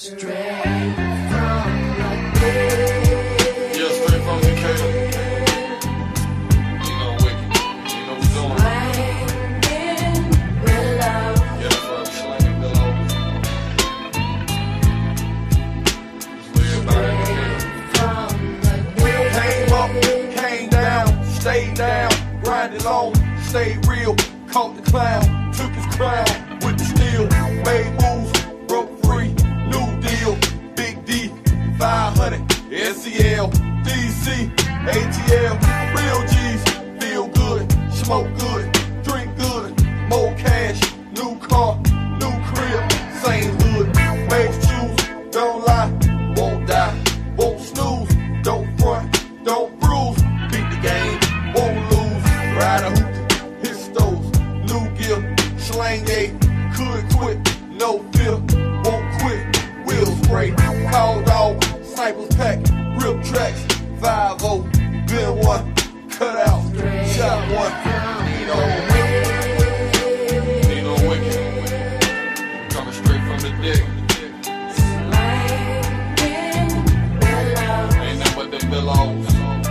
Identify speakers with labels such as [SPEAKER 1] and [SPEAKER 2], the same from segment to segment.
[SPEAKER 1] Straight from the dead.
[SPEAKER 2] Yeah, straight from Decatur. You know, wicked. You know we're doing.
[SPEAKER 1] Slanging willows.
[SPEAKER 2] Yeah, that's right, we slanging willows. Just where everybody
[SPEAKER 1] From the dead.
[SPEAKER 3] Came up, came down, stayed down, grinded long, stayed real, caught the clown, took his crown with the steel, made moves, broke free, new deal, Big D, 500, SEL, DC, ATL, real G's, feel good, smoke good, drink good, more cash, new car, new crib, same hood, made shoes, don't lie, won't die, won't snooze, don't front, don't bruise, beat the game, won't lose, ride a hoop, hit stoves, new gear, slang A, could quit, no fear, won't quit, wheel spray, call dog, snipers pack, rip tracks, 5-0, been one, cut out, shot one,
[SPEAKER 2] Nino Wicked. Coming straight from the dick.
[SPEAKER 1] Slanging willows.
[SPEAKER 2] Ain't nothing but them billows.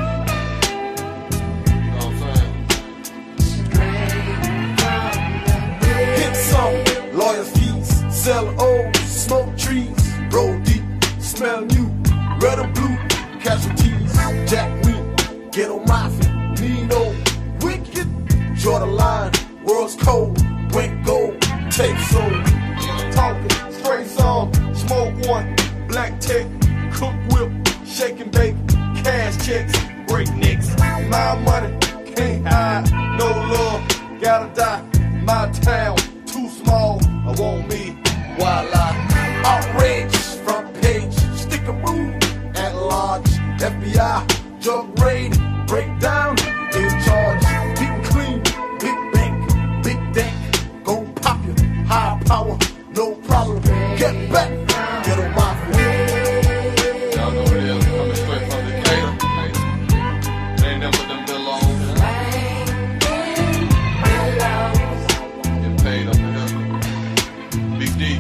[SPEAKER 2] You know what I'm saying?
[SPEAKER 1] Straight from the dead.
[SPEAKER 3] hit some, lawyer fees, sell old, smoke trees, roll deep, smell new, red or blue, casualties, Jack Wheat, ghetto mafia, Nino, wicked, draw the line, world's cold, went gold, take soul, talking, straight song, smoke one, black tech, cook whip, shake and bake, cash checks, break necks, my money, can't hide, no love, gotta die, my town, too small, I want me, voila, outrage, front page, sticker move, at large, FBI, drug raid, breakdown, in charge, deep clean, big bank, big deck, gon' pop you, high power, no problem, get back, get on my
[SPEAKER 2] Y'all know what it is. Coming straight from Decatur. Ain't nothing but them billows.
[SPEAKER 1] Slanging willows.
[SPEAKER 2] Get paid up in here. Big D.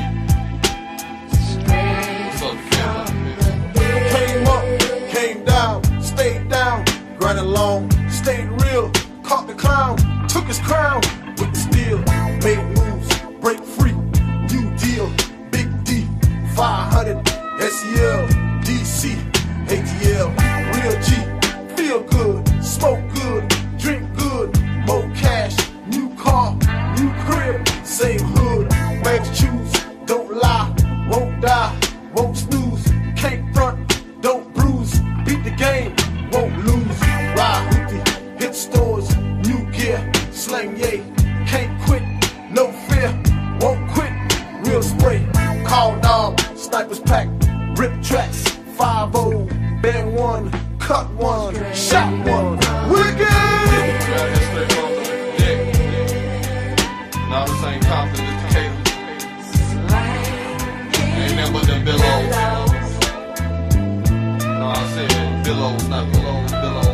[SPEAKER 2] What's up, Decatur?
[SPEAKER 3] Came up, came down, stayed down, grinded long, stayed real, caught the clown, took his crown with the steel, made moves, break free, new deal, Big D, 500, SEL, DC, ATL, real G, feel good, smoke good, drink good, more cash, new car, new crib, same hood, bags choose, don't lie, won't die, won't snooze, can't front, don't bruise, beat the game, won't lose, ride hoopty, hit stores, new gear, slang yay, can't quit, no fear, won't quit, real spray, call dog, snipers pack, rip tracks, 5-0, bang one, cut one, shot one, wicked!
[SPEAKER 2] We out here straight from the dick. Now this ain't Compton, it's Decatur. Ain't nothing but them billows. No, I said billows, not billows, billows.